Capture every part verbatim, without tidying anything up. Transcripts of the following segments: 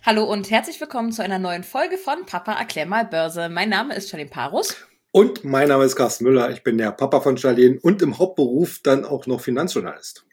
Hallo und herzlich willkommen zu einer neuen Folge von Papa erklär mal Börse. Mein Name ist Charlene Parus. Und mein Name ist Carsten Müller. Ich bin der Papa von Charlene und im Hauptberuf dann auch noch Finanzjournalist.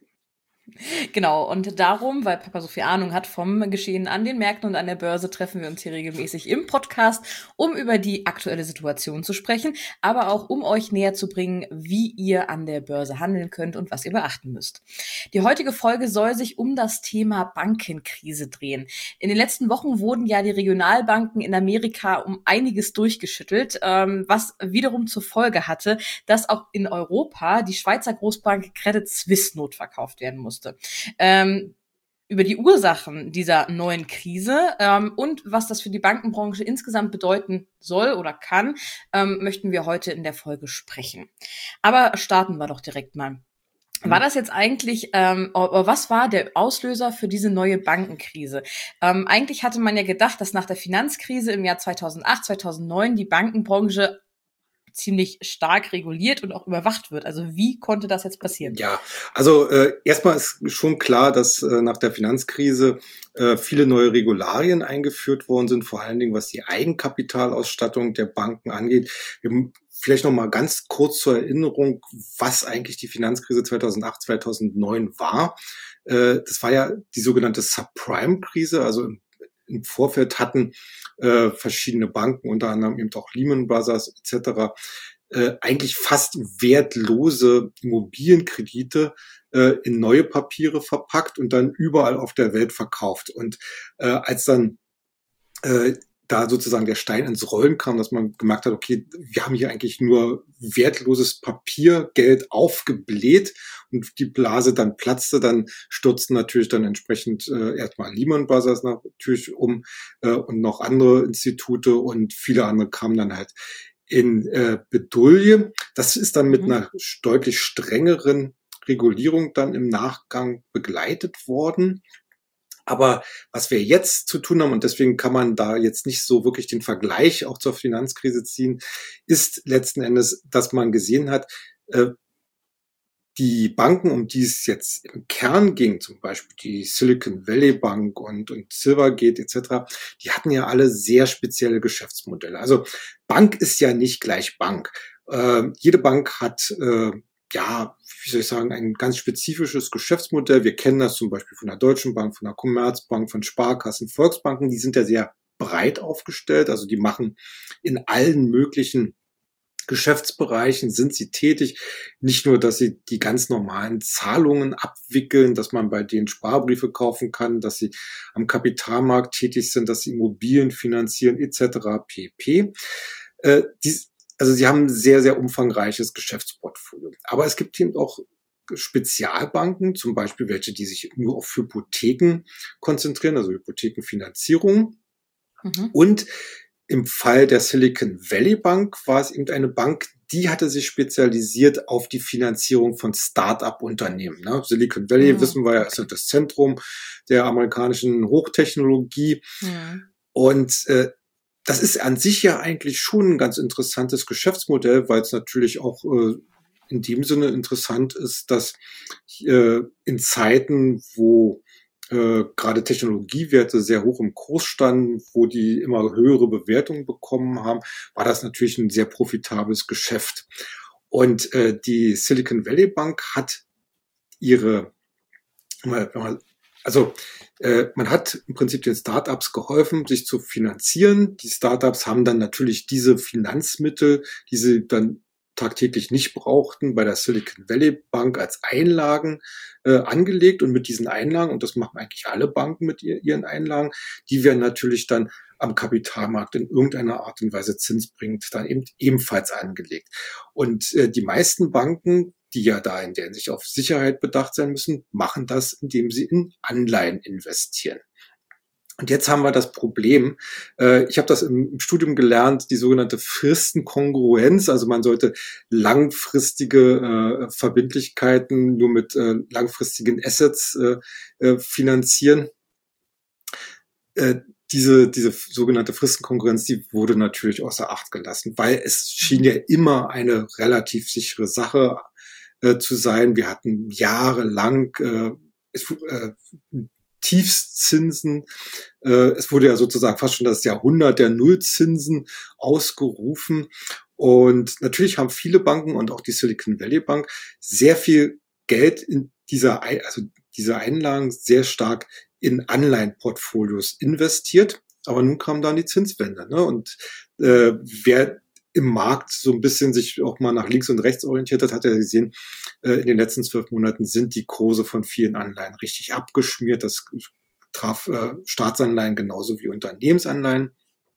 Genau, und darum, weil Papa so viel Ahnung hat vom Geschehen an den Märkten und an der Börse, treffen wir uns hier regelmäßig im Podcast, um über die aktuelle Situation zu sprechen, aber auch um euch näher zu bringen, wie ihr an der Börse handeln könnt und was ihr beachten müsst. Die heutige Folge soll sich um das Thema Bankenkrise drehen. In den letzten Wochen wurden ja die Regionalbanken in Amerika um einiges durchgeschüttelt, was wiederum zur Folge hatte, dass auch in Europa die Schweizer Großbank Credit Suisse notverkauft werden musste. Ähm, über die Ursachen dieser neuen Krise ähm, und was das für die Bankenbranche insgesamt bedeuten soll oder kann, ähm, möchten wir heute in der Folge sprechen. Aber starten wir doch direkt mal. War das jetzt eigentlich, ähm, was war der Auslöser für diese neue Bankenkrise? Ähm, eigentlich hatte man ja gedacht, dass nach der Finanzkrise im Jahr zweitausendacht, zweitausendneun die Bankenbranche ziemlich stark reguliert und auch überwacht wird. Also wie konnte das jetzt passieren? Ja, also äh, erstmal ist schon klar, dass äh, nach der Finanzkrise äh, viele neue Regularien eingeführt worden sind, vor allen Dingen was die Eigenkapitalausstattung der Banken angeht. Wir, vielleicht noch mal ganz kurz zur Erinnerung, was eigentlich die Finanzkrise zweitausendacht, zweitausendneun war. Äh, das war ja die sogenannte Subprime-Krise, also im Im Vorfeld hatten äh, verschiedene Banken, unter anderem eben auch Lehman Brothers et cetera, äh, eigentlich fast wertlose Immobilienkredite äh, in neue Papiere verpackt und dann überall auf der Welt verkauft. Und äh, als dann äh, da sozusagen der Stein ins Rollen kam, dass man gemerkt hat, okay, wir haben hier eigentlich nur wertloses Papiergeld aufgebläht und die Blase dann platzte, dann stürzten natürlich dann entsprechend äh, erstmal Lehman Brothers natürlich um äh, und noch andere Institute und viele andere kamen dann halt in äh, Bedouille. Das ist dann mit mhm. einer deutlich strengeren Regulierung dann im Nachgang begleitet worden. Aber was wir jetzt zu tun haben, und deswegen kann man da jetzt nicht so wirklich den Vergleich auch zur Finanzkrise ziehen, ist letzten Endes, dass man gesehen hat, äh, die Banken, um die es jetzt im Kern ging, zum Beispiel die Silicon Valley Bank und, und Silvergate et cetera, die hatten ja alle sehr spezielle Geschäftsmodelle. Also Bank ist ja nicht gleich Bank. Äh, jede Bank hat äh, ja, wie soll ich sagen, ein ganz spezifisches Geschäftsmodell. Wir kennen das zum Beispiel von der Deutschen Bank, von der Commerzbank, von Sparkassen, Volksbanken. Die sind ja sehr breit aufgestellt. Also die machen in allen möglichen Geschäftsbereichen sind sie tätig. Nicht nur, dass sie die ganz normalen Zahlungen abwickeln, dass man bei denen Sparbriefe kaufen kann, dass sie am Kapitalmarkt tätig sind, dass sie Immobilien finanzieren et cetera pp. Äh, die, Also sie haben ein sehr, sehr umfangreiches Geschäftsportfolio. Aber es gibt eben auch Spezialbanken, zum Beispiel welche, die sich nur auf Hypotheken konzentrieren, also Hypothekenfinanzierung. Mhm. Und im Fall der Silicon Valley Bank war es eben eine Bank, die hatte sich spezialisiert auf die Finanzierung von Start-up-Unternehmen. Ne? Silicon Valley, mhm. wissen wir ja, ist das Zentrum der amerikanischen Hochtechnologie. Mhm. Und äh, das ist an sich ja eigentlich schon ein ganz interessantes Geschäftsmodell, weil es natürlich auch äh, in dem Sinne interessant ist, dass äh, in Zeiten, wo äh, gerade Technologiewerte sehr hoch im Kurs standen, wo die immer höhere Bewertungen bekommen haben, war das natürlich ein sehr profitables Geschäft. Und äh, die Silicon Valley Bank hat ihre, also äh, man hat im Prinzip den Startups geholfen, sich zu finanzieren. Die Startups haben dann natürlich diese Finanzmittel, die sie dann tagtäglich nicht brauchten, bei der Silicon Valley Bank als Einlagen äh, angelegt. Und mit diesen Einlagen, und das machen eigentlich alle Banken mit ihr, ihren Einlagen, die werden natürlich dann am Kapitalmarkt in irgendeiner Art und Weise zinsbringend dann eben ebenfalls angelegt. Und äh, die meisten Banken, die ja da in der Hinsicht auf Sicherheit bedacht sein müssen, machen das, indem sie in Anleihen investieren. Und jetzt haben wir das Problem, äh, ich habe das im, im Studium gelernt, die sogenannte Fristenkongruenz, also man sollte langfristige äh, Verbindlichkeiten nur mit äh, langfristigen Assets äh, äh, finanzieren. Äh, diese, diese sogenannte Fristenkongruenz, die wurde natürlich außer Acht gelassen, weil es schien ja immer eine relativ sichere Sache äh, zu sein. Wir hatten jahrelang äh, es, äh, Tiefstzinsen. Äh, es wurde ja sozusagen fast schon das Jahrhundert der Nullzinsen ausgerufen. Und natürlich haben viele Banken und auch die Silicon Valley Bank sehr viel Geld in dieser, also diese Einlagen sehr stark in Anleihenportfolios investiert. Aber nun kam dann die Zinswende, ne? Und äh, wer im Markt so ein bisschen sich auch mal nach links und rechts orientiert hat, hat ja gesehen, äh, in den letzten zwölf Monaten sind die Kurse von vielen Anleihen richtig abgeschmiert. Das traf äh, Staatsanleihen genauso wie Unternehmensanleihen.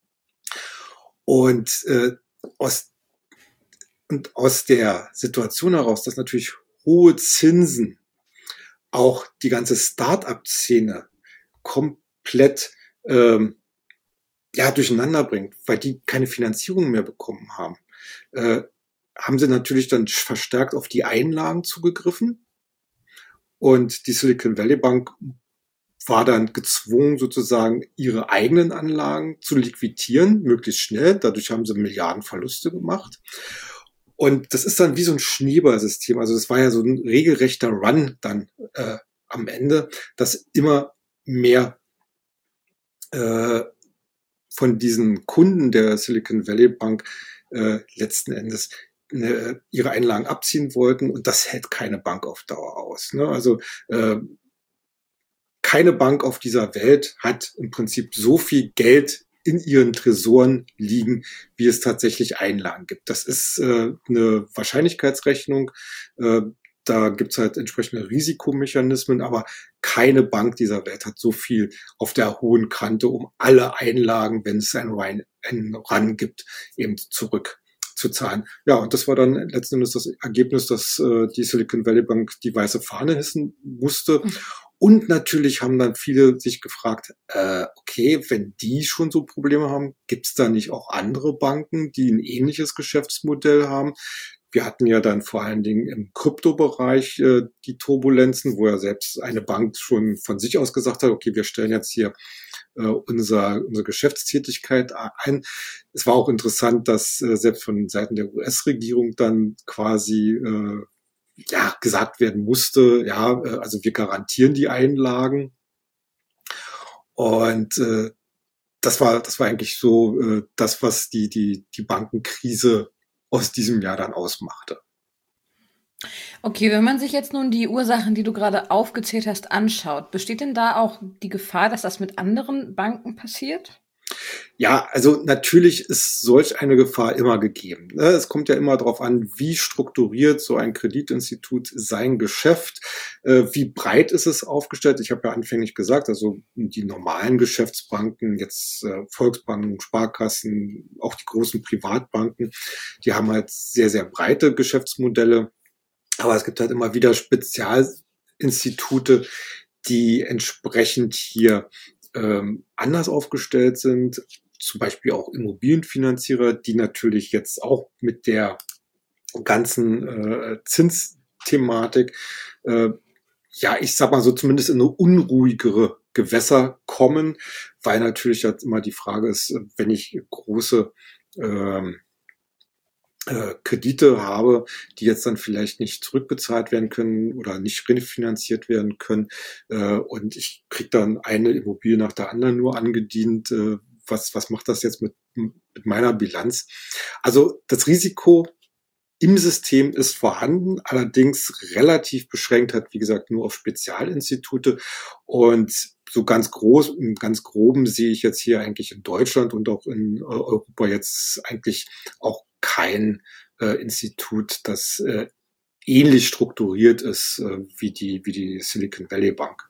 Und äh, aus und aus der Situation heraus, dass natürlich hohe Zinsen auch die ganze Start-up-Szene komplett ähm, ja durcheinander bringt, weil die keine Finanzierung mehr bekommen haben, äh, haben sie natürlich dann verstärkt auf die Einlagen zugegriffen. Und die Silicon Valley Bank war dann gezwungen, sozusagen ihre eigenen Anlagen zu liquidieren, möglichst schnell. Dadurch haben sie Milliardenverluste gemacht. Und das ist dann wie so ein Schneeballsystem. Also das war ja so ein regelrechter Run dann äh, am Ende, dass immer mehr äh, von diesen Kunden der Silicon Valley Bank äh, letzten Endes äh, ihre Einlagen abziehen wollten. Und das hält keine Bank auf Dauer aus. Ne? Also äh, keine Bank auf dieser Welt hat im Prinzip so viel Geld in ihren Tresoren liegen, wie es tatsächlich Einlagen gibt. Das ist äh, eine Wahrscheinlichkeitsrechnung. Äh, da gibt's halt entsprechende Risikomechanismen, aber keine Bank dieser Welt hat so viel auf der hohen Kante, um alle Einlagen, wenn es einen Run, einen Run gibt, eben zurückzuzahlen. Ja, und das war dann letzten Endes das Ergebnis, dass äh, die Silicon Valley Bank die weiße Fahne hissen musste. Und natürlich haben dann viele sich gefragt, äh, okay, wenn die schon so Probleme haben, gibt's da nicht auch andere Banken, die ein ähnliches Geschäftsmodell haben? Wir hatten ja dann vor allen Dingen im Kryptobereich äh, die Turbulenzen, wo ja selbst eine Bank schon von sich aus gesagt hat, okay, wir stellen jetzt hier äh, unser, unsere Geschäftstätigkeit ein. Es war auch interessant, dass äh, selbst von Seiten der U S-Regierung dann quasi äh, ja gesagt werden musste, ja, äh, also wir garantieren die Einlagen. Und äh, das war das war eigentlich so äh, das, was die die die Bankenkrise aus diesem Jahr dann ausmachte. Okay, wenn man sich jetzt nun die Ursachen, die du gerade aufgezählt hast, anschaut, besteht denn da auch die Gefahr, dass das mit anderen Banken passiert? Ja, also natürlich ist solch eine Gefahr immer gegeben. Ne? Es kommt ja immer darauf an, wie strukturiert so ein Kreditinstitut sein Geschäft, äh, wie breit ist es aufgestellt. Ich habe ja anfänglich gesagt, also die normalen Geschäftsbanken, jetzt äh, Volksbanken, Sparkassen, auch die großen Privatbanken, die haben halt sehr, sehr breite Geschäftsmodelle. Aber es gibt halt immer wieder Spezialinstitute, die entsprechend hier ähm, anders aufgestellt sind. Zum Beispiel auch Immobilienfinanzierer, die natürlich jetzt auch mit der ganzen äh, Zinsthematik, äh, ja, ich sag mal so, zumindest in eine unruhigere Gewässer kommen, weil natürlich jetzt immer die Frage ist, wenn ich große ähm, äh, Kredite habe, die jetzt dann vielleicht nicht zurückbezahlt werden können oder nicht refinanziert werden können, äh, und ich kriege dann eine Immobilie nach der anderen nur angedient, äh, was was macht das jetzt mit mit meiner Bilanz? Also das Risiko im System ist vorhanden, allerdings relativ beschränkt, hat wie gesagt nur auf Spezialinstitute, und so ganz groß, im ganz Groben sehe ich jetzt hier eigentlich in Deutschland und auch in äh, Europa jetzt eigentlich auch kein äh, Institut, das äh, ähnlich strukturiert ist äh, wie die wie die Silicon Valley Bank.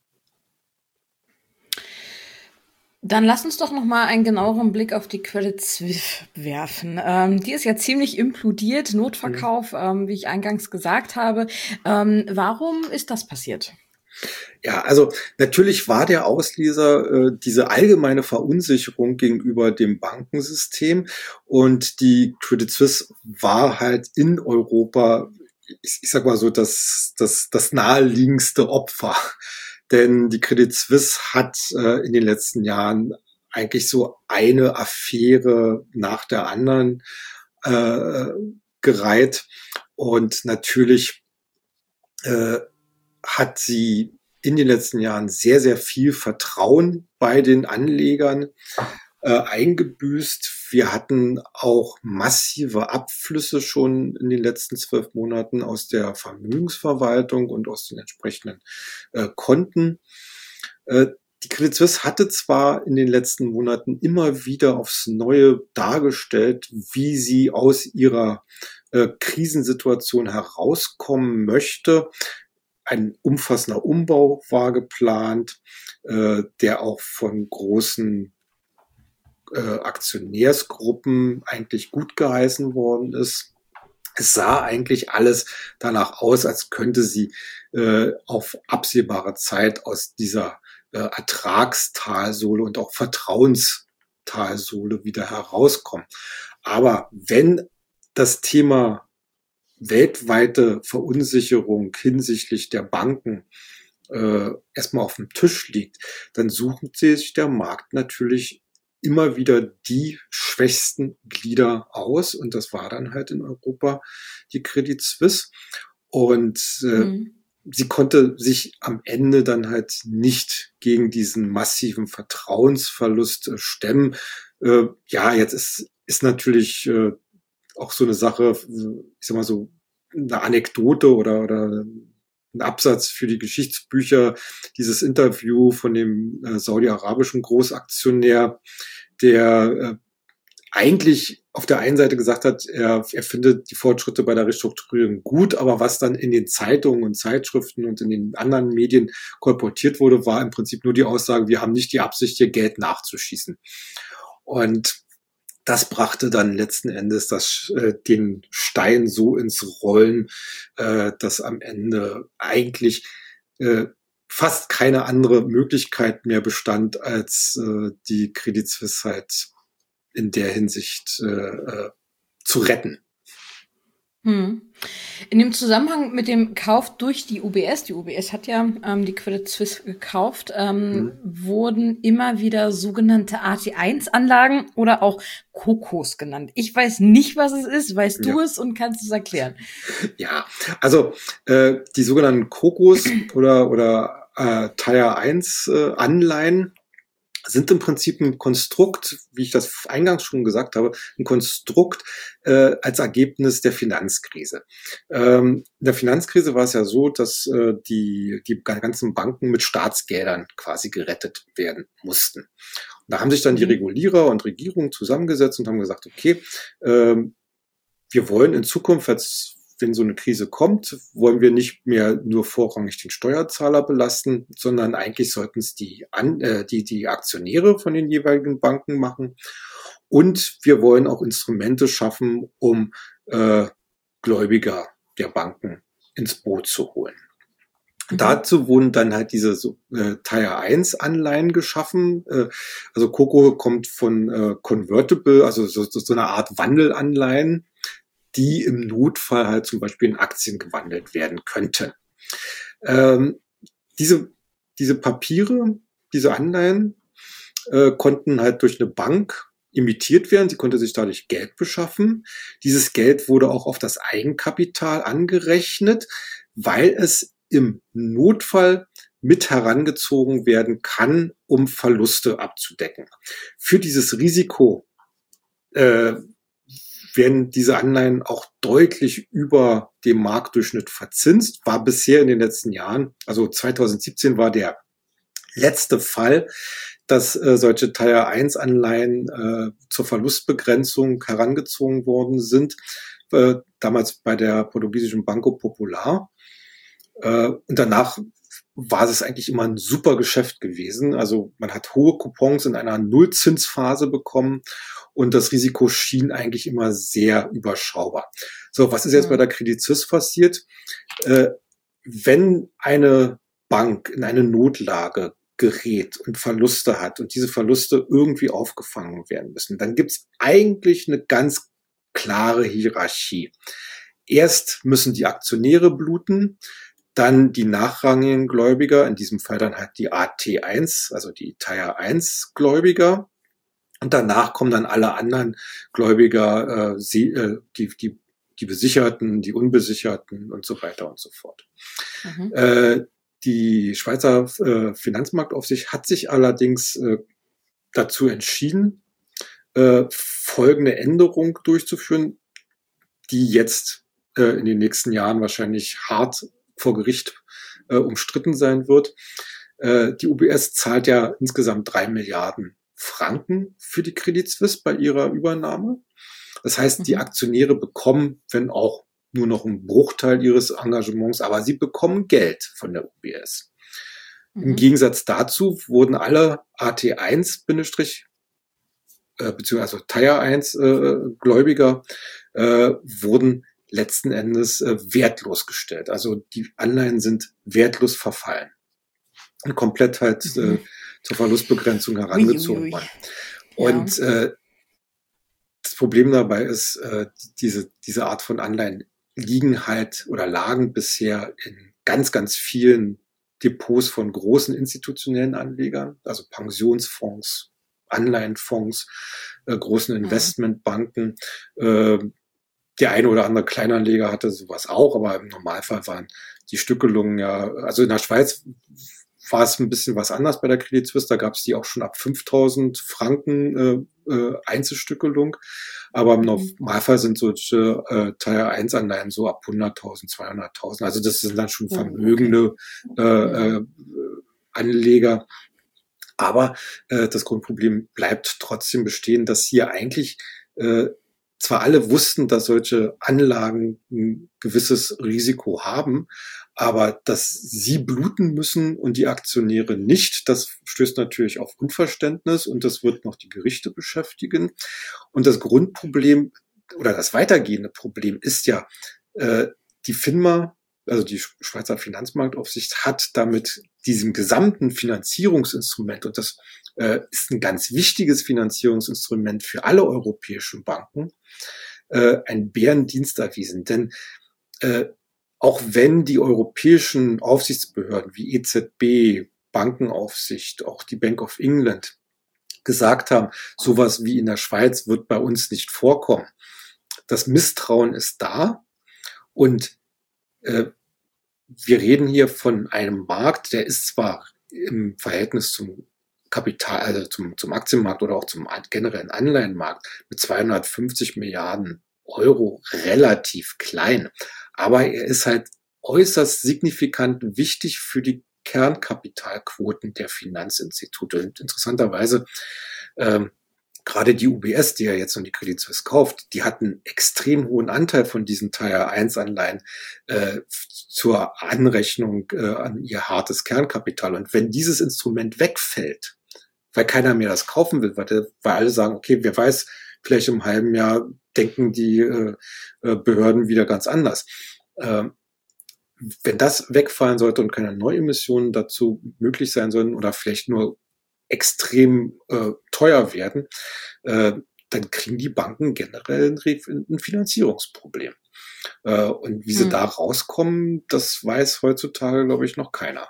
Dann lass uns doch noch mal einen genaueren Blick auf die Credit Suisse werfen. Ähm, die ist ja ziemlich implodiert, Notverkauf, mhm. ähm, wie ich eingangs gesagt habe. Ähm, warum ist das passiert? Ja, also natürlich war der Auslöser äh, diese allgemeine Verunsicherung gegenüber dem Bankensystem, und die Credit Suisse war halt in Europa, ich, ich sag mal so, das, das, das naheliegendste Opfer. Denn die Credit Suisse hat äh, in den letzten Jahren eigentlich so eine Affäre nach der anderen äh, gereiht, und natürlich äh, hat sie in den letzten Jahren sehr, sehr viel Vertrauen bei den Anlegern äh, eingebüßt. Wir hatten auch massive Abflüsse schon in den letzten zwölf Monaten aus der Vermögensverwaltung und aus den entsprechenden äh, Konten. Äh, Die Credit Suisse hatte zwar in den letzten Monaten immer wieder aufs Neue dargestellt, wie sie aus ihrer äh, Krisensituation herauskommen möchte. Ein umfassender Umbau war geplant, äh, der auch von großen äh, Aktionärsgruppen eigentlich gut geheißen worden ist. Es sah eigentlich alles danach aus, als könnte sie äh, auf absehbare Zeit aus dieser äh, Ertragstalsohle und auch Vertrauenstalsohle wieder herauskommen. Aber wenn das Thema weltweite Verunsicherung hinsichtlich der Banken äh, erstmal auf dem Tisch liegt, dann sucht sich der Markt natürlich immer wieder die schwächsten Glieder aus. Und das war dann halt in Europa die Credit Suisse. Und äh, mhm. sie konnte sich am Ende dann halt nicht gegen diesen massiven Vertrauensverlust äh, stemmen. Äh, ja, jetzt ist, ist natürlich äh, auch so eine Sache, ich sag mal so, eine Anekdote oder, oder ein Absatz für die Geschichtsbücher, dieses Interview von dem äh, saudi-arabischen Großaktionär, der äh, eigentlich auf der einen Seite gesagt hat, er, er findet die Fortschritte bei der Restrukturierung gut, aber was dann in den Zeitungen und Zeitschriften und in den anderen Medien kolportiert wurde, war im Prinzip nur die Aussage, wir haben nicht die Absicht, hier Geld nachzuschießen. Und das brachte dann letzten Endes das, äh, den Stein so ins Rollen, äh, dass am Ende eigentlich äh, fast keine andere Möglichkeit mehr bestand, als äh, die Credit Suisse halt in der Hinsicht äh, äh, zu retten. Hm. In dem Zusammenhang mit dem Kauf durch die U B S, die U B S hat ja ähm, die Credit Suisse gekauft, ähm, hm. wurden immer wieder sogenannte A T eins Anlagen oder auch Kokos genannt. Ich weiß nicht, was es ist. Weißt du ja. es und kannst es erklären? Ja, also äh, die sogenannten Kokos oder, oder äh, Tier eins äh, Anleihen sind im Prinzip ein Konstrukt, wie ich das eingangs schon gesagt habe, ein Konstrukt äh, als Ergebnis der Finanzkrise. Ähm, in der Finanzkrise war es ja so, dass äh, die, die ganzen Banken mit Staatsgeldern quasi gerettet werden mussten. Und da haben sich dann die Regulierer und Regierungen zusammengesetzt und haben gesagt, okay, ähm, wir wollen in Zukunft als wenn so eine Krise kommt, wollen wir nicht mehr nur vorrangig den Steuerzahler belasten, sondern eigentlich sollten es die, äh, die, die Aktionäre von den jeweiligen Banken machen. Und wir wollen auch Instrumente schaffen, um äh, Gläubiger der Banken ins Boot zu holen. Mhm. Dazu wurden dann halt diese so, äh, Tier eins Anleihen geschaffen. Äh, also Coco kommt von äh, Convertible, also so, so eine Art Wandelanleihen, die im Notfall halt zum Beispiel in Aktien gewandelt werden könnten. Ähm, diese, diese Papiere, diese Anleihen äh, konnten halt durch eine Bank emittiert werden. Sie konnte sich dadurch Geld beschaffen. Dieses Geld wurde auch auf das Eigenkapital angerechnet, weil es im Notfall mit herangezogen werden kann, um Verluste abzudecken. Für dieses Risiko äh, werden diese Anleihen auch deutlich über dem Marktdurchschnitt verzinst, war bisher in den letzten Jahren, also zwanzig siebzehn war der letzte Fall, dass äh, solche Tier eins Anleihen äh, zur Verlustbegrenzung herangezogen worden sind, äh, damals bei der portugiesischen Banco Popular. Äh, und danach war es eigentlich immer ein super Geschäft gewesen. Also man hat hohe Coupons in einer Nullzinsphase bekommen und das Risiko schien eigentlich immer sehr überschaubar. So, was ist jetzt bei der Credit Suisse passiert? Äh, wenn eine Bank in eine Notlage gerät und Verluste hat und diese Verluste irgendwie aufgefangen werden müssen, dann gibt es eigentlich eine ganz klare Hierarchie. Erst müssen die Aktionäre bluten, dann die nachrangigen Gläubiger, in diesem Fall dann halt die A T eins, also die Tier eins Gläubiger. Und danach kommen dann alle anderen Gläubiger, äh, sie, äh, die, die, die Besicherten, die Unbesicherten und so weiter und so fort. Mhm. Äh, Die Schweizer äh, Finanzmarktaufsicht hat sich allerdings äh, dazu entschieden, äh, folgende Änderung durchzuführen, die jetzt äh, in den nächsten Jahren wahrscheinlich hart vor Gericht äh, umstritten sein wird. Äh, die U B S zahlt ja insgesamt drei Milliarden Franken für die Credit Suisse bei ihrer Übernahme. Das heißt, die Aktionäre bekommen, wenn auch nur noch ein Bruchteil ihres Engagements, aber sie bekommen Geld von der U B S. Mhm. Im Gegensatz dazu wurden alle A T eins Bindestrich äh, beziehungsweise also Tier eins äh, Gläubiger äh, wurden letzten Endes äh, wertlos gestellt. Also die Anleihen sind wertlos verfallen und komplett halt mhm. äh, zur Verlustbegrenzung herangezogen worden. Und ja. äh, das Problem dabei ist, äh, diese, diese Art von Anleihen liegen halt oder lagen bisher in ganz, ganz vielen Depots von großen institutionellen Anlegern, also Pensionsfonds, Anleihenfonds, äh, großen Investmentbanken. Äh, der eine oder andere Kleinanleger hatte sowas auch, aber im Normalfall waren die Stückelungen ja, also in der Schweiz war es ein bisschen was anders bei der Credit Suisse. Da gab es die auch schon ab fünftausend Franken äh, äh, Einzelstückelung. Aber im Normalfall sind solche äh, Tier eins Anleihen so ab hunderttausend, zweihunderttausend. Also das sind dann schon vermögende äh, äh, Anleger. Aber äh, das Grundproblem bleibt trotzdem bestehen, dass hier eigentlich äh, zwar alle wussten, dass solche Anlagen ein gewisses Risiko haben, aber dass sie bluten müssen und die Aktionäre nicht, das stößt natürlich auf Unverständnis und das wird noch die Gerichte beschäftigen. Und das Grundproblem oder das weitergehende Problem ist ja, äh, die FINMA, also die Schweizer Finanzmarktaufsicht, hat damit diesem gesamten Finanzierungsinstrument, und das äh, ist ein ganz wichtiges Finanzierungsinstrument für alle europäischen Banken, äh, einen Bärendienst erwiesen. Denn äh, auch wenn die europäischen Aufsichtsbehörden wie E Z B, Bankenaufsicht, auch die Bank of England gesagt haben, sowas wie in der Schweiz wird bei uns nicht vorkommen. Das Misstrauen ist da und äh, wir reden hier von einem Markt, der ist zwar im Verhältnis zum Kapital, also zum, zum Aktienmarkt oder auch zum generellen Anleihenmarkt mit zweihundertfünfzig Milliarden Euro relativ klein, aber er ist halt äußerst signifikant wichtig für die Kernkapitalquoten der Finanzinstitute. Und interessanterweise ähm, gerade die U B S, die ja jetzt noch die Credit Suisse kauft, die hat einen extrem hohen Anteil von diesen Tier eins Anleihen äh, zur Anrechnung äh, an ihr hartes Kernkapital. Und wenn dieses Instrument wegfällt, weil keiner mehr das kaufen will, weil, der, weil alle sagen, okay, wer weiß, vielleicht im halben Jahr denken die äh, Behörden wieder ganz anders. Äh, wenn das wegfallen sollte und keine Neuemissionen dazu möglich sein sollen oder vielleicht nur extrem äh, teuer werden, äh, dann kriegen die Banken generell ein, ein Finanzierungsproblem. Äh, und wie sie hm. da rauskommen, das weiß heutzutage, glaube ich, noch keiner.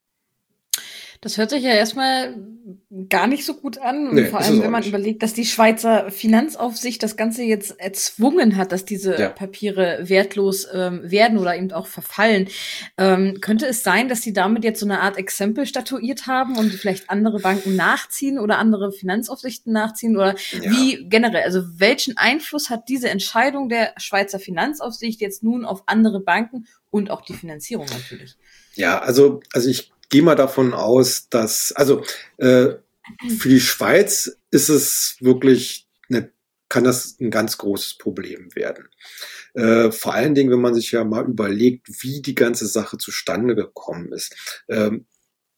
Das hört sich ja erstmal gar nicht so gut an. Nee, vor allem, wenn man nicht. überlegt, dass die Schweizer Finanzaufsicht das Ganze jetzt erzwungen hat, dass diese ja. Papiere wertlos ähm, werden oder eben auch verfallen. Ähm, könnte es sein, dass sie damit jetzt so eine Art Exempel statuiert haben und vielleicht andere Banken nachziehen oder andere Finanzaufsichten nachziehen? Oder ja. wie generell? Also welchen Einfluss hat diese Entscheidung der Schweizer Finanzaufsicht jetzt nun auf andere Banken und auch die Finanzierung natürlich? Ja, also, also ich gehe mal davon aus, dass, also äh, für die Schweiz ist es wirklich, eine, kann das ein ganz großes Problem werden. Äh, vor allen Dingen, wenn man sich ja mal überlegt, wie die ganze Sache zustande gekommen ist. Ähm,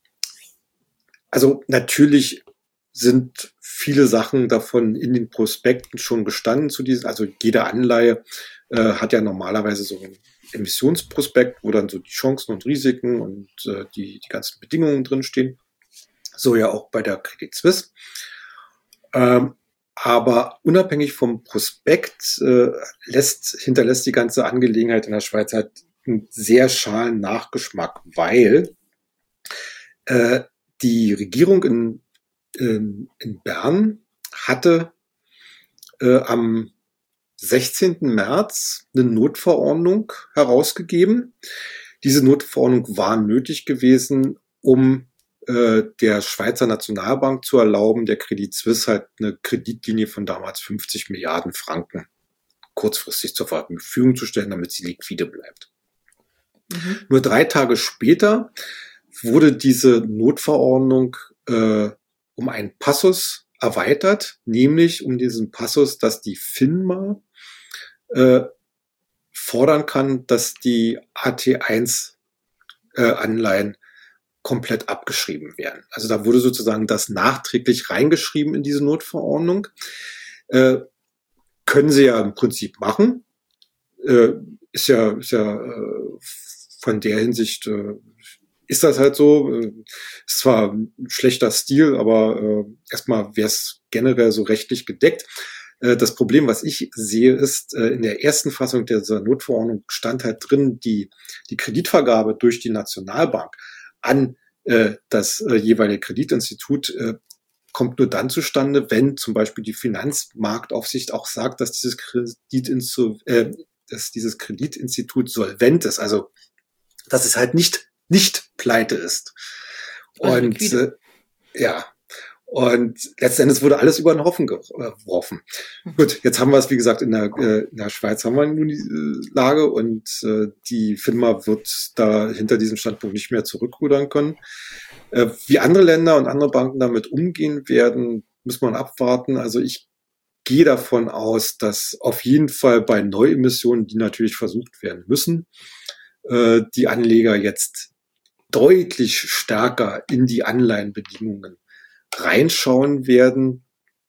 also natürlich sind viele Sachen davon in den Prospekten schon gestanden zu diesen, also jede Anleihe äh, hat ja normalerweise so ein Emissionsprospekt, wo dann so die Chancen und Risiken und äh, die, die ganzen Bedingungen drinstehen. So ja auch bei der Credit Suisse. Ähm, aber unabhängig vom Prospekt äh, lässt, hinterlässt die ganze Angelegenheit in der Schweiz halt einen sehr schalen Nachgeschmack, weil äh, die Regierung in, in, in Bern hatte äh, am sechzehnten März eine Notverordnung herausgegeben, diese Notverordnung war nötig gewesen, um äh, der Schweizer Nationalbank zu erlauben, der Credit Suisse halt eine Kreditlinie von damals fünfzig Milliarden Franken kurzfristig zur Verfügung zu stellen, damit sie liquide bleibt. Mhm. Nur drei Tage später wurde diese Notverordnung äh, um einen Passus erweitert, nämlich um diesen Passus, dass die FINMA äh, fordern kann, dass die A T eins äh, Anleihen komplett abgeschrieben werden. Also da wurde sozusagen das nachträglich reingeschrieben in diese Notverordnung. Äh, können sie ja im Prinzip machen. Äh, ist ja, ist ja äh, von der Hinsicht äh, ist das halt so. Äh, ist zwar ein schlechter Stil, aber äh, erstmal wäre es generell so rechtlich gedeckt. Äh, das Problem, was ich sehe, ist, äh, in der ersten Fassung dieser Notverordnung stand halt drin, die, die Kreditvergabe durch die Nationalbank an äh, das äh, jeweilige Kreditinstitut äh, kommt nur dann zustande, wenn zum Beispiel die Finanzmarktaufsicht auch sagt, dass dieses Kreditinstitut, äh, dass dieses Kreditinstitut solvent ist, also dass es halt nicht nicht pleite ist. Und äh, ja, und letzten Endes wurde alles über den Haufen geworfen. Hm. Gut, jetzt haben wir es, wie gesagt, in der, äh, in der Schweiz haben wir nun die Lage und äh, die FINMA wird da hinter diesem Standpunkt nicht mehr zurückrudern können. Äh, wie andere Länder und andere Banken damit umgehen werden, muss man abwarten. Also ich gehe davon aus, dass auf jeden Fall bei Neuemissionen, die natürlich versucht werden müssen, äh, die Anleger jetzt deutlich stärker in die Anleihenbedingungen reinschauen werden.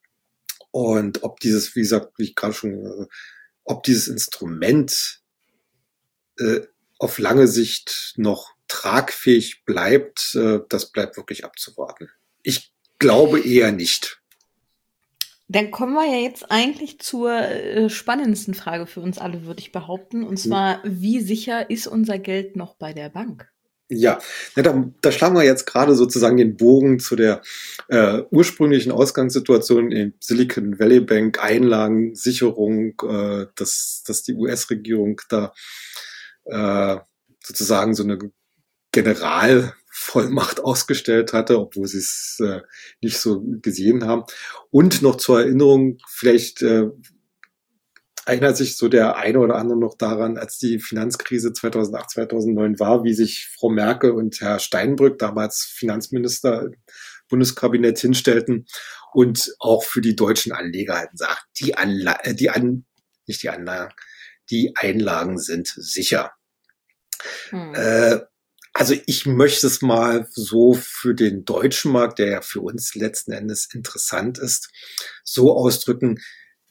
Und ob dieses, wie gesagt, wie ich gerade schon, ob dieses Instrument äh, auf lange Sicht noch tragfähig bleibt, äh, das bleibt wirklich abzuwarten. Ich glaube eher nicht. Dann kommen wir ja jetzt eigentlich zur äh, spannendsten Frage für uns alle, würde ich behaupten. Und zwar, wie sicher ist unser Geld noch bei der Bank? Ja, ja da, da schlagen wir jetzt gerade sozusagen den Bogen zu der äh, ursprünglichen Ausgangssituation in Silicon Valley Bank, Einlagensicherung, äh, dass, dass die U S-Regierung da äh, sozusagen so eine Generalvollmacht ausgestellt hatte, obwohl sie es äh, nicht so gesehen haben. Und noch zur Erinnerung, vielleicht äh, erinnert sich so der eine oder andere noch daran, als die Finanzkrise zweitausendacht, zweitausendneun war, wie sich Frau Merkel und Herr Steinbrück, damals Finanzminister im Bundeskabinett, hinstellten und auch für die deutschen Anleger halt sagt, die Anlagen, die An, nicht die Anlagen, die Einlagen sind sicher. Hm. Äh, also ich möchte es mal so für den deutschen Markt, der ja für uns letzten Endes interessant ist, so ausdrücken.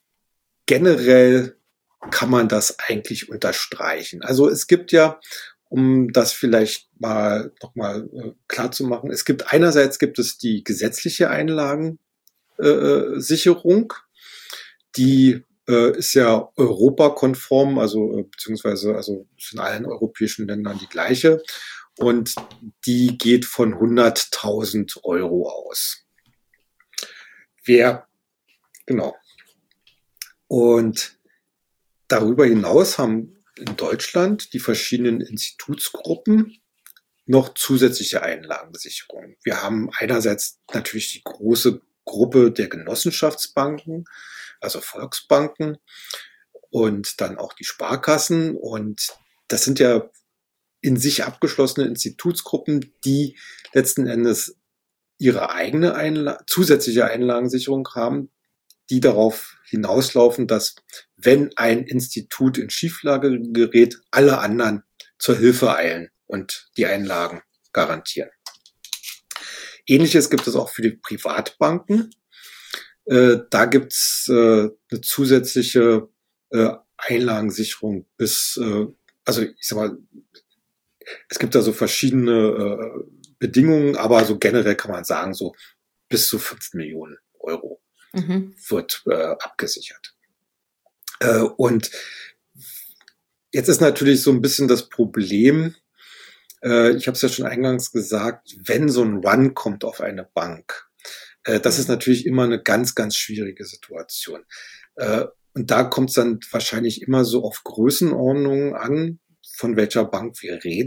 Generell kann man das eigentlich unterstreichen. Also es gibt ja, um das vielleicht mal nochmal äh, klar zu machen, es gibt einerseits gibt es die gesetzliche Einlagensicherung, äh, die äh, ist ja europakonform, also äh, beziehungsweise also ist in allen europäischen Ländern die gleiche und die geht von hunderttausend Euro aus. Wer, genau. Und darüber hinaus haben in Deutschland die verschiedenen Institutsgruppen noch zusätzliche Einlagensicherungen. Wir haben einerseits natürlich die große Gruppe der Genossenschaftsbanken, also Volksbanken und dann auch die Sparkassen. Und das sind ja in sich abgeschlossene Institutsgruppen, die letzten Endes ihre eigene Einla- zusätzliche Einlagensicherung haben, die darauf hinauslaufen, dass wenn ein Institut in Schieflage gerät, alle anderen zur Hilfe eilen und die Einlagen garantieren. Ähnliches gibt es auch für die Privatbanken. Äh, da gibt es äh, eine zusätzliche äh, Einlagensicherung bis, äh, also ich sag mal, es gibt da so verschiedene äh, Bedingungen, aber so generell kann man sagen, so bis zu fünf Millionen Euro. Mhm. wird äh, abgesichert. Äh, und jetzt ist natürlich so ein bisschen das Problem, äh, ich habe es ja schon eingangs gesagt, wenn so ein Run kommt auf eine Bank, äh, das mhm. ist natürlich immer eine ganz, ganz schwierige Situation. Äh, und da kommt es dann wahrscheinlich immer so auf Größenordnungen an, von welcher Bank wir reden.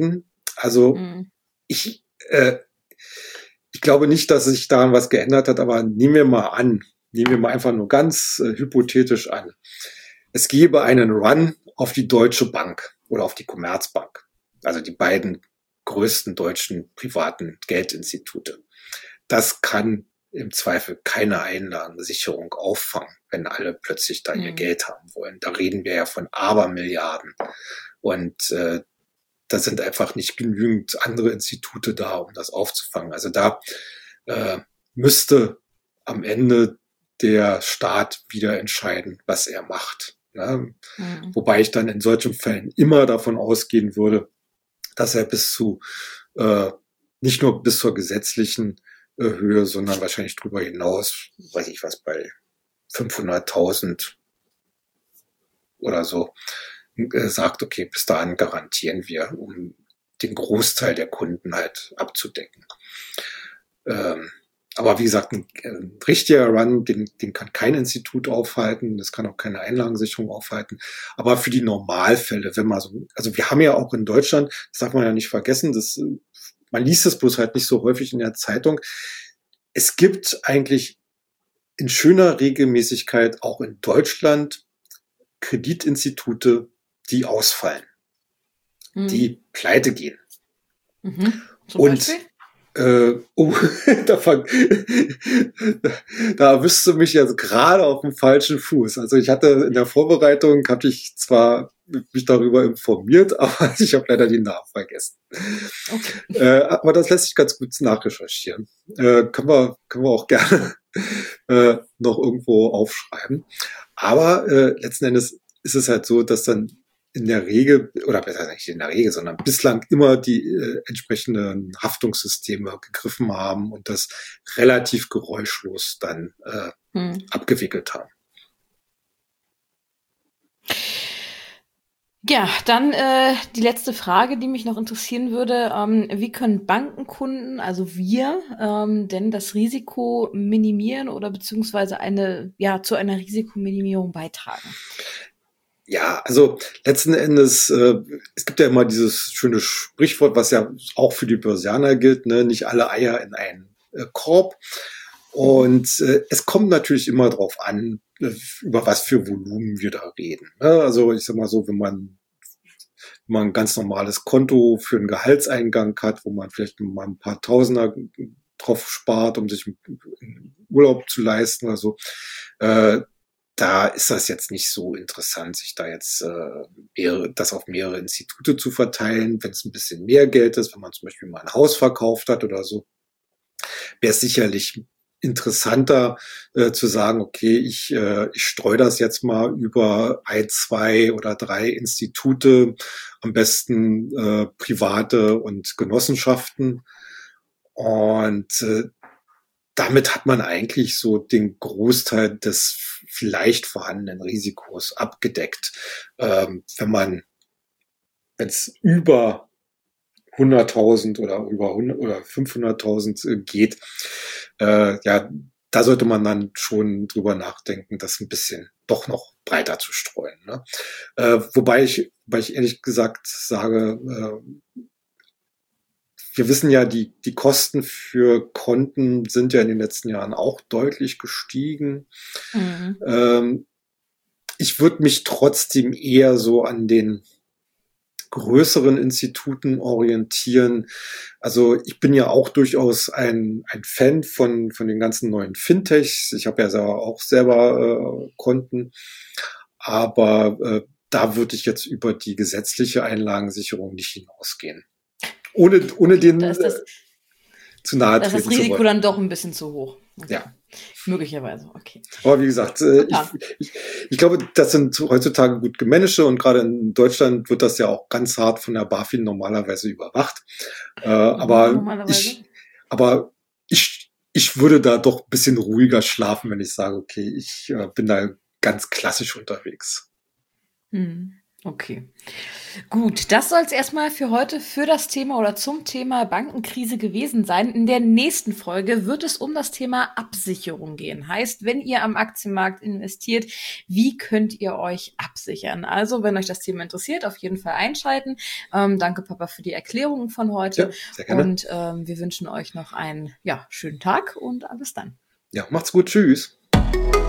Also Mhm. ich, äh, ich glaube nicht, dass sich daran was geändert hat, aber nehmen wir mal an, nehmen wir mal einfach nur ganz äh, hypothetisch an. Es gäbe einen Run auf die Deutsche Bank oder auf die Commerzbank, also die beiden größten deutschen privaten Geldinstitute. Das kann im Zweifel keine Einlagensicherung auffangen, wenn alle plötzlich da ihr Mhm. Geld haben wollen. Da reden wir ja von Abermilliarden. Und äh, da sind einfach nicht genügend andere Institute da, um das aufzufangen. Also da äh, müsste am Ende der Staat wieder entscheiden, was er macht. Ne? Mhm. Wobei ich dann in solchen Fällen immer davon ausgehen würde, dass er bis zu, äh, nicht nur bis zur gesetzlichen äh, Höhe, sondern wahrscheinlich darüber hinaus, weiß ich was, bei fünfhunderttausend oder so, äh, sagt, okay, bis dahin garantieren wir, um den Großteil der Kunden halt abzudecken. Ähm, aber wie gesagt, ein, ein richtiger Run, den, den kann kein Institut aufhalten, das kann auch keine Einlagensicherung aufhalten. Aber für die Normalfälle, wenn man so, also wir haben ja auch in Deutschland, das darf man ja nicht vergessen, das, man liest es bloß halt nicht so häufig in der Zeitung. Es gibt eigentlich in schöner Regelmäßigkeit auch in Deutschland Kreditinstitute, die ausfallen, Mhm. die pleite gehen. Mhm. Zum Und Beispiel? Äh, oh, da, fang, da erwischst du mich jetzt gerade auf dem falschen Fuß. Also ich hatte in der Vorbereitung, habe ich zwar mich darüber informiert, aber ich habe leider die Namen vergessen. Okay. Äh, aber das lässt sich ganz gut nachrecherchieren. Äh, können wir, können wir auch gerne äh, noch irgendwo aufschreiben. Aber äh, letzten Endes ist es halt so, dass dann in der Regel, oder besser nicht in der Regel, sondern bislang immer die äh, entsprechenden Haftungssysteme gegriffen haben und das relativ geräuschlos dann äh, Hm. abgewickelt haben. Ja, dann äh, die letzte Frage, die mich noch interessieren würde. Ähm, wie können Bankenkunden, also wir, ähm, denn das Risiko minimieren oder beziehungsweise eine, ja, zu einer Risikominimierung beitragen? Ja, also letzten Endes, äh, es gibt ja immer dieses schöne Sprichwort, was ja auch für die Börsianer gilt, ne? Nicht alle Eier in einen äh, Korb. Und äh, es kommt natürlich immer drauf an, äh, über was für Volumen wir da reden. Ne? Also ich sag mal so, wenn man, wenn man ein ganz normales Konto für einen Gehaltseingang hat, wo man vielleicht mal ein paar Tausender drauf spart, um sich Urlaub zu leisten oder so, äh, da ist das jetzt nicht so interessant, sich da jetzt äh, mehrere, das auf mehrere Institute zu verteilen. Wenn es ein bisschen mehr Geld ist, wenn man zum Beispiel mal ein Haus verkauft hat oder so, wäre es sicherlich interessanter äh, zu sagen, okay, ich, äh, ich streue das jetzt mal über ein, zwei oder drei Institute, am besten äh, private und Genossenschaften. Und äh, damit hat man eigentlich so den Großteil des vielleicht vorhandenen Risikos abgedeckt. Ähm, wenn man, wenn es über hunderttausend oder über hundert oder fünfhunderttausend geht, äh, ja, da sollte man dann schon drüber nachdenken, das ein bisschen doch noch breiter zu streuen. Ne? Äh, wobei ich, wobei ich ehrlich gesagt sage, äh, wir wissen ja, die, die Kosten für Konten sind ja in den letzten Jahren auch deutlich gestiegen. Mhm. Ähm, ich würde mich trotzdem eher so an den größeren Instituten orientieren. Also ich bin ja auch durchaus ein, ein Fan von, von den ganzen neuen Fintechs. Ich habe ja selber auch selber äh, Konten, aber äh, da würde ich jetzt über die gesetzliche Einlagensicherung nicht hinausgehen. Ohne, ohne Okay, den da ist äh, das, zu nahe da ist das treten zu Risiko wollen. dann doch ein bisschen zu hoch. Okay. Ja. Möglicherweise, okay. Aber wie gesagt, äh, ich, Super. ich, ich glaube, das sind heutzutage gut gemanagte und gerade in Deutschland wird das ja auch ganz hart von der BaFin normalerweise überwacht. Äh, Mhm, aber normalerweise. ich, aber ich, ich würde da doch ein bisschen ruhiger schlafen, wenn ich sage, okay, ich äh, bin da ganz klassisch unterwegs. Mhm. Okay. Gut, das soll es erstmal für heute für das Thema oder zum Thema Bankenkrise gewesen sein. In der nächsten Folge wird es um das Thema Absicherung gehen. Heißt, wenn ihr am Aktienmarkt investiert, wie könnt ihr euch absichern? Also, wenn euch das Thema interessiert, auf jeden Fall einschalten. Ähm, danke, Papa, für die Erklärungen von heute. Ja, sehr gerne. Und ähm, wir wünschen euch noch einen ja, schönen Tag und bis dann. Ja, macht's gut. Tschüss.